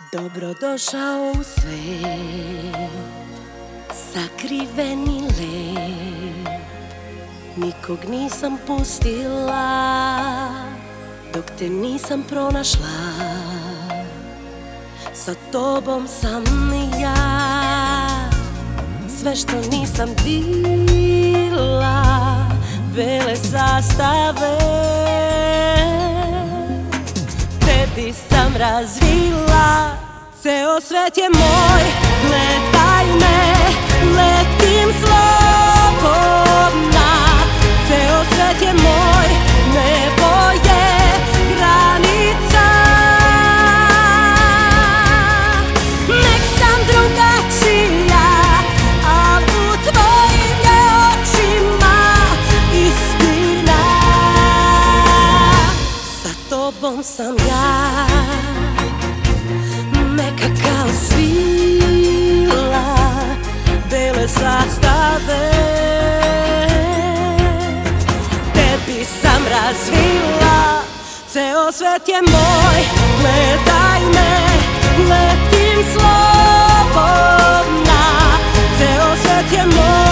Dobrodošao u svet, sakriveni lep. Nikog nisam pustila dok te nisam pronašla. Sa tobom sam ja, sve što nisam bila, bele zastave. Tebi sam razvila, ceo svet je moj, gledaj me, letim slobodna. Ceo svet je moj, nebo je granica. Nek sam drugačija, a u tvojim je očima istina. Sa tobom sam ja, meka kao svila, bele zastave. Tebi sam razvila, ceo svet je moj, gledaj me, letim slobodna. Ceo svet je moj.